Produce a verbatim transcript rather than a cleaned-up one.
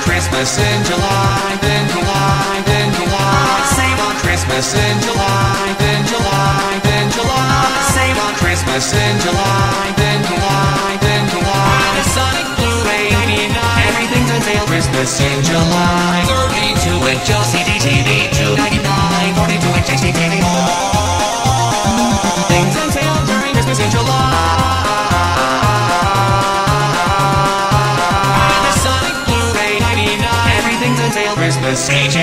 Christmas in July, then July, then July. Same on Christmas in July, then July, then July. Same on Christmas in July, then July, then July. Sonic Blu-ray ninety-nine, everything's on sale Christmas in July. thirty-two inch L C D T V two ninety-nine, forty-two inch H D T V. Things on sale during Christmas in July. Christmas Age